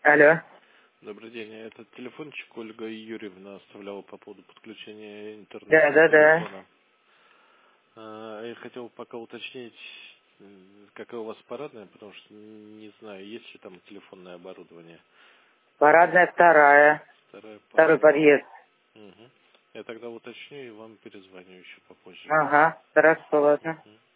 Алло. Добрый день. Этот телефончик Ольга Юрьевна оставляла по поводу подключения интернета к Да. телефону. Я хотел пока уточнить, какая у вас парадная, потому что не знаю, есть ли там телефонное оборудование. Парадная вторая. Вторая Второй парадная. подъезд. Угу. Я тогда уточню и вам перезвоню еще попозже. Ага, хорошо, ладно. Мгм.